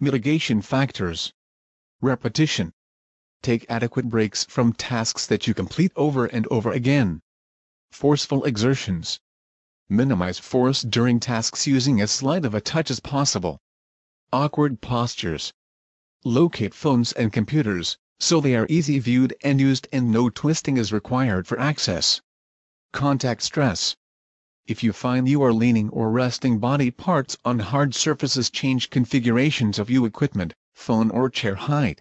Mitigation factors. Repetition. Take adequate breaks from tasks that you complete over and over again. Forceful exertions. Minimize force during tasks using as slight of a touch as possible. Awkward postures. Locate phones and computers, so they are easy viewed and used and no twisting is required for access. Contact stress. If you find you are leaning or resting body parts on hard surfaces, change configurations of equipment, phone or chair height,